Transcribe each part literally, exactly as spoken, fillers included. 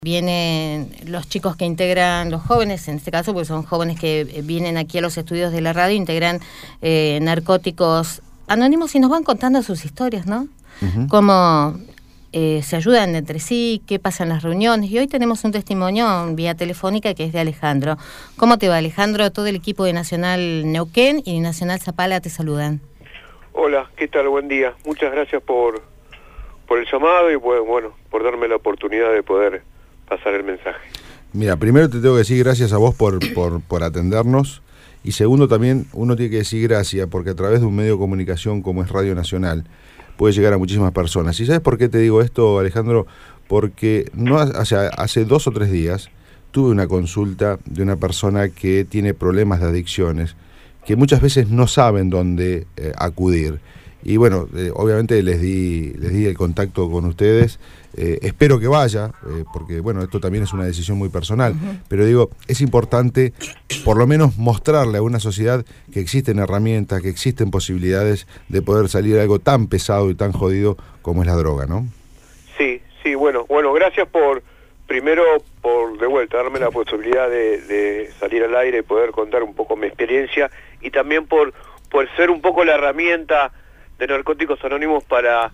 Vienen los chicos que integran, los jóvenes, en este caso, porque son jóvenes que vienen aquí a los estudios de la radio, integran eh, Narcóticos Anónimos y nos van contando sus historias, ¿no? Uh-huh. Cómo eh, se ayudan entre sí, qué pasa en las reuniones. Y hoy tenemos un testimonio vía telefónica que es de Alejandro. ¿Cómo te va, Alejandro? Todo el equipo de Nacional Neuquén y Nacional Zapala te saludan. Hola, ¿qué tal? Buen día. Muchas gracias por, por el llamado y por, bueno, por darme la oportunidad de poder pasar el mensaje. Mira, primero te tengo que decir gracias a vos por, por, por atendernos, y segundo también uno tiene que decir gracias porque a través de un medio de comunicación como es Radio Nacional puede llegar a muchísimas personas. ¿Y sabes por qué te digo esto, Alejandro? Porque no hace, hace dos o tres días tuve una consulta de una persona que tiene problemas de adicciones, que muchas veces no saben dónde eh, acudir. Y bueno, eh, obviamente les di, les di el contacto con ustedes. Eh, espero que vaya, eh, porque bueno, esto también es una decisión muy personal, uh-huh. pero digo, es importante por lo menos mostrarle a una sociedad que existen herramientas, que existen posibilidades de poder salir de algo tan pesado y tan jodido como es la droga, ¿no? Sí, sí, bueno, bueno, gracias por, primero por de vuelta darme la posibilidad de, de salir al aire y poder contar un poco mi experiencia, y también por, por ser un poco la herramienta de Narcóticos Anónimos para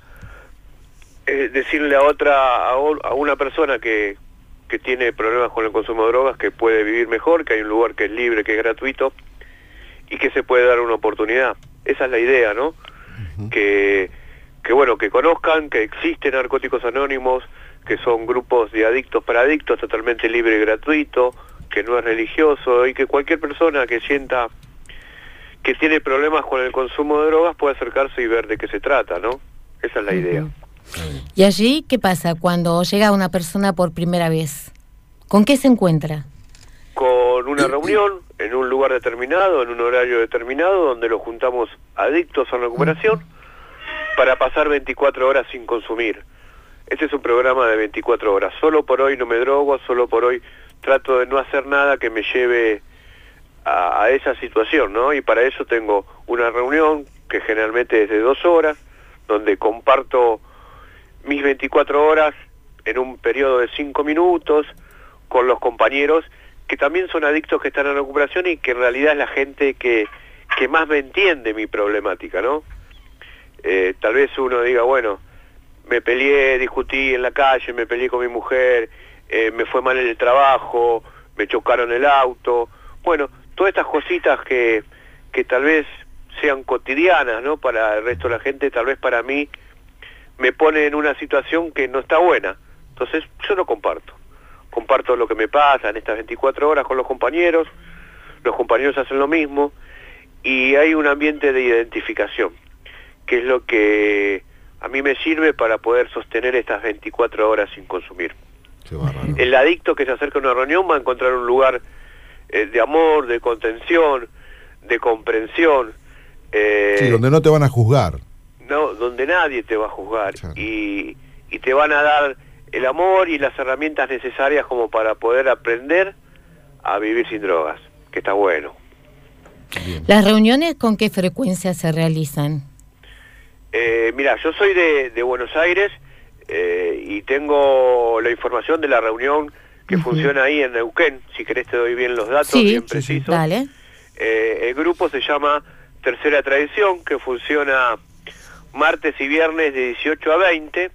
eh, decirle a otra, a, a una persona que, que tiene problemas con el consumo de drogas que puede vivir mejor, que hay un lugar que es libre, que es gratuito y que se puede dar una oportunidad. Esa es la idea, ¿no? Uh-huh. Que, que bueno, que conozcan que existen Narcóticos Anónimos, que son grupos de adictos para adictos, totalmente libre y gratuito, que no es religioso, y que cualquier persona que sienta que tiene problemas con el consumo de drogas puede acercarse y ver de qué se trata, ¿no? Esa es la idea. Uh-huh. ¿Y allí qué pasa cuando llega una persona por primera vez? ¿Con qué se encuentra? Con una reunión en un lugar determinado, en un horario determinado, donde los juntamos adictos a la recuperación uh-huh. para pasar veinticuatro horas sin consumir. Este es un programa de veinticuatro horas. Solo por hoy no me drogo, solo por hoy trato de no hacer nada que me lleve a, a esa situación, ¿no? Y para eso tengo una reunión que generalmente es de dos horas, donde comparto mis veinticuatro horas en un periodo de cinco minutos con los compañeros que también son adictos, que están en recuperación y que en realidad es la gente que, que más me entiende mi problemática, ¿no? Eh, tal vez uno diga, bueno, me peleé, discutí en la calle, me peleé con mi mujer, eh, me fue mal en el trabajo, me chocaron el auto, bueno, todas estas cositas que, que tal vez sean cotidianas, ¿no? Para el resto de la gente, tal vez para mí me pone en una situación que no está buena. Entonces yo no comparto. Comparto lo que me pasa en estas veinticuatro horas con los compañeros, los compañeros hacen lo mismo, y hay un ambiente de identificación, que es lo que a mí me sirve para poder sostener estas veinticuatro horas sin consumir. El adicto que se acerca a una reunión va a encontrar un lugar eh, de amor, de contención, de comprensión. Eh, sí, donde no te van a juzgar. No, donde nadie te va a juzgar, claro. y, y te van a dar el amor y las herramientas necesarias como para poder aprender a vivir sin drogas, que está bueno. Bien. ¿Las reuniones con qué frecuencia se realizan? Eh, mira, yo soy de, de Buenos Aires eh, y tengo la información de la reunión que uh-huh. funciona ahí en Neuquén. Si querés te doy bien los datos, sí, bien sí, precisos. sí. Dale. Eh, el grupo se llama Tercera Tradición, que funciona martes y viernes de dieciocho a veinte,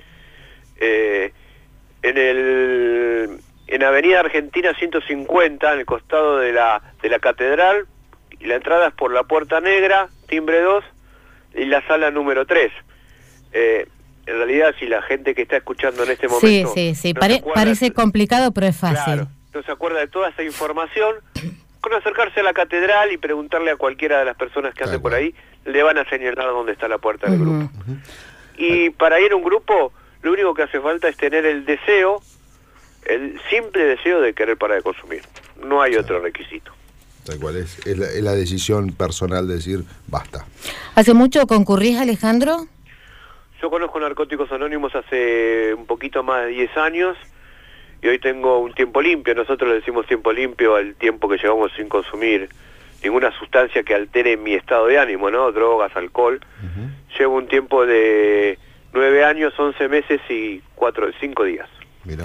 eh, en el en Avenida Argentina ciento cincuenta, en el costado de la de la Catedral, y la entrada es por la Puerta Negra, timbre dos, y la sala número tres. Eh, en realidad, si la gente que está escuchando en este momento... Sí, sí, sí, no Pare, parece complicado, pero es fácil. Claro, no se acuerda de toda esa información, con acercarse a la catedral y preguntarle a cualquiera de las personas que anden por ahí, le van a señalar dónde está la puerta del grupo. Uh-huh. Y para ir a un grupo, lo único que hace falta es tener el deseo, el simple deseo de querer parar de consumir. No hay otro requisito. Tal cual es, es la, es la decisión personal de decir, basta. ¿Hace mucho concurrís, Alejandro? Yo conozco Narcóticos Anónimos hace un poquito más de diez años, y hoy tengo un tiempo limpio. Nosotros le decimos tiempo limpio al tiempo que llevamos sin consumir ninguna sustancia que altere mi estado de ánimo, ¿no? Drogas, alcohol. Uh-huh. Llevo un tiempo de nueve años, once meses y cuatro, cinco días. Mirá vos.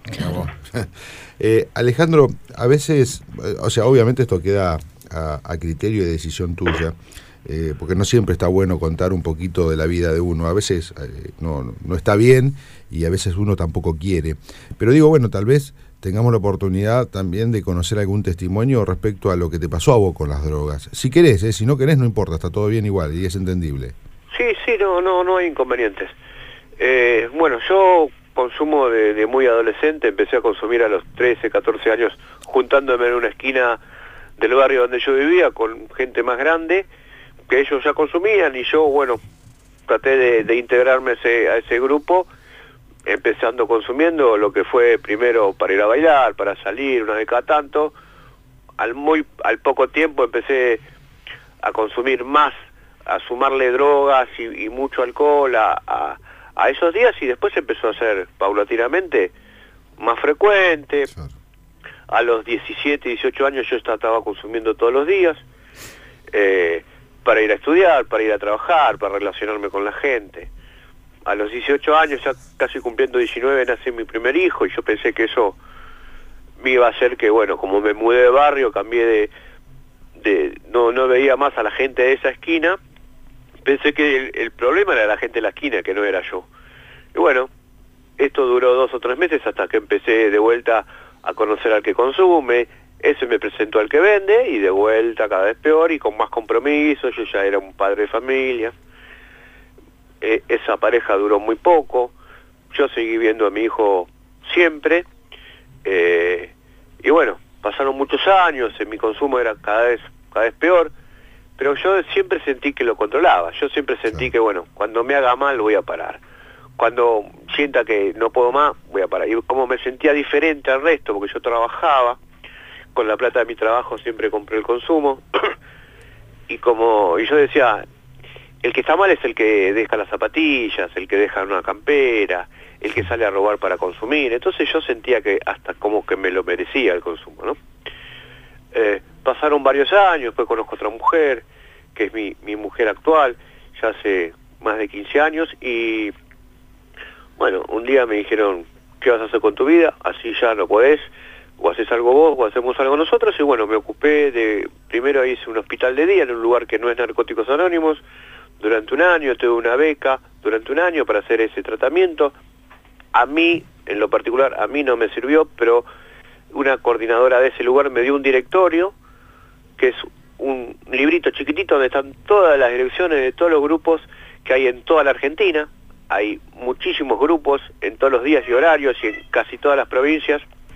eh, Alejandro, a veces, o sea, obviamente esto queda a, a criterio y decisión tuya, eh, porque no siempre está bueno contar un poquito de la vida de uno. A veces eh, no, no está bien y a veces uno tampoco quiere. Pero digo, bueno, tal vez tengamos la oportunidad también de conocer algún testimonio respecto a lo que te pasó a vos con las drogas. Si querés, eh, si no querés, no importa, está todo bien igual y es entendible. Sí, sí, no, no, no hay inconvenientes. Eh, bueno, yo consumo de, de muy adolescente, empecé a consumir a los trece, catorce años, juntándome en una esquina del barrio donde yo vivía con gente más grande, que ellos ya consumían, y yo, bueno, traté de, de integrarme a ese, a ese grupo, empezando consumiendo lo que fue primero para ir a bailar, para salir una vez cada tanto. Al, muy, al poco tiempo empecé a consumir más, a sumarle drogas y, y mucho alcohol a, a, a esos días, y después empezó a ser paulatinamente más frecuente. Claro. A los diecisiete, dieciocho años yo estaba consumiendo todos los días, eh, para ir a estudiar, para ir a trabajar, para relacionarme con la gente. A los dieciocho años, ya casi cumpliendo diecinueve, nací mi primer hijo, y yo pensé que eso me iba a hacer que, bueno, como me mudé de barrio, cambié de... de no, no veía más a la gente de esa esquina, pensé que el, el problema era la gente de la esquina, que no era yo. Y bueno, esto duró dos o tres meses hasta que empecé de vuelta a conocer al que consume, ese me presentó al que vende, y de vuelta cada vez peor y con más compromiso. Yo ya era un padre de familia. Eh, esa pareja duró muy poco, yo seguí viendo a mi hijo siempre, eh, y bueno, pasaron muchos años, eh, mi consumo era cada vez, cada vez peor, pero yo siempre sentí que lo controlaba, yo siempre sentí que, bueno, cuando me haga mal voy a parar, cuando sienta que no puedo más, voy a parar. Y como me sentía diferente al resto, porque yo trabajaba, con la plata de mi trabajo siempre compré el consumo, y como y yo decía, el que está mal es el que deja las zapatillas, el que deja una campera, el que sale a robar para consumir. Entonces yo sentía que hasta como que me lo merecía el consumo, ¿no? Eh, pasaron varios años, después conozco a otra mujer, que es mi, mi mujer actual, ya hace más de quince años, y bueno, un día me dijeron, ¿qué vas a hacer con tu vida? Así ya no podés, o haces algo vos, o hacemos algo nosotros. Y bueno, me ocupé de, primero hice un hospital de día en un lugar que no es Narcóticos Anónimos, durante un año, tuve una beca durante un año para hacer ese tratamiento. A mí, en lo particular, a mí no me sirvió, pero una coordinadora de ese lugar me dio un directorio, que es un librito chiquitito donde están todas las direcciones de todos los grupos que hay en toda la Argentina. Hay muchísimos grupos en todos los días y horarios y en casi todas las provincias.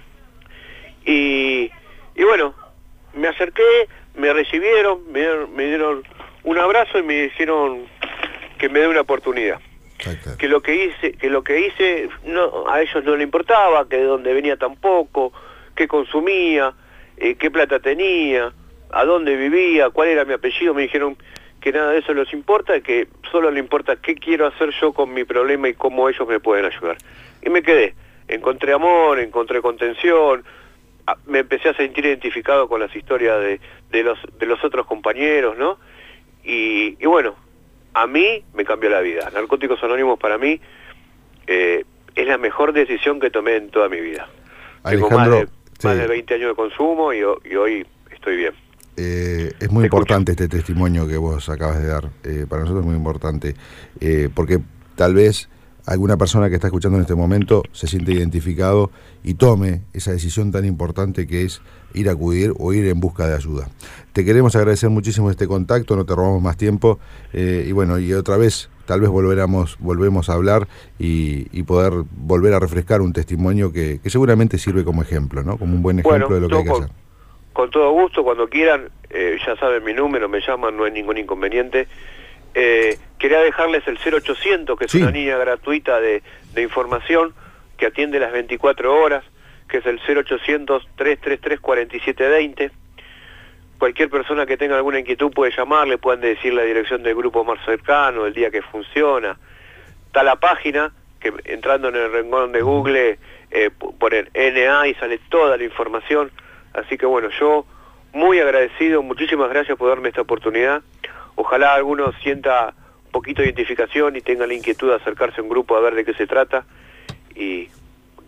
Y, y bueno, me acerqué, me recibieron, me dieron, me dieron un abrazo y me dijeron que me dé una oportunidad. Okay. Que lo que hice, que lo que hice no, a ellos no les importaba, que de dónde venía tampoco, qué consumía, eh, qué plata tenía, a dónde vivía, cuál era mi apellido. Me dijeron que nada de eso les importa, que solo le importa qué quiero hacer yo con mi problema y cómo ellos me pueden ayudar. Y me quedé, encontré amor, encontré contención, me empecé a sentir identificado con las historias de, de, los, de los otros compañeros, ¿no? Y, y bueno, a mí me cambió la vida. Narcóticos Anónimos para mí eh, es la mejor decisión que tomé en toda mi vida. Alejandro, Tengo más de, sí. más de veinte años de consumo y, y hoy estoy bien. Eh, es muy Te importante escucho. Este testimonio que vos acabas de dar. Eh, para nosotros es muy importante, eh, porque tal vez alguna persona que está escuchando en este momento se siente identificado y tome esa decisión tan importante que es ir a acudir o ir en busca de ayuda. Te queremos agradecer muchísimo este contacto, no te robamos más tiempo, eh, y bueno, y otra vez tal vez volveremos, volvemos a hablar y, y poder volver a refrescar un testimonio que, que seguramente sirve como ejemplo, ¿no? Como un buen ejemplo bueno, de lo que hay que con, hacer. Con todo gusto, cuando quieran, eh, ya saben mi número, me llaman, no hay ningún inconveniente. Eh, quería dejarles el cero ochocientos, que es sí. una línea gratuita de, de información que atiende las veinticuatro horas, que es el cero ochocientos, tres tres tres, cuatro siete dos cero. Cualquier persona que tenga alguna inquietud puede llamarle, pueden decir la dirección del grupo más cercano, el día que funciona. Está la página, que entrando en el renglón de Google, eh, poner N A y sale toda la información. Así que bueno, yo muy agradecido, muchísimas gracias por darme esta oportunidad. Ojalá alguno sienta un poquito de identificación y tenga la inquietud de acercarse a un grupo a ver de qué se trata. Y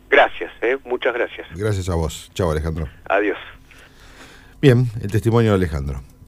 Gracias, ¿eh? Muchas gracias. Gracias a vos. Chao, Alejandro. Adiós. Bien, el testimonio de Alejandro.